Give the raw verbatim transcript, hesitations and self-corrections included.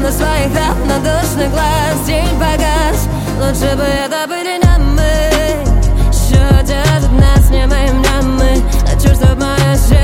на своих равнодушных глаз. День погас, лучше бы это были не мы. Еще держит нас, не мы, не мы. Хочу, чтоб мое сердце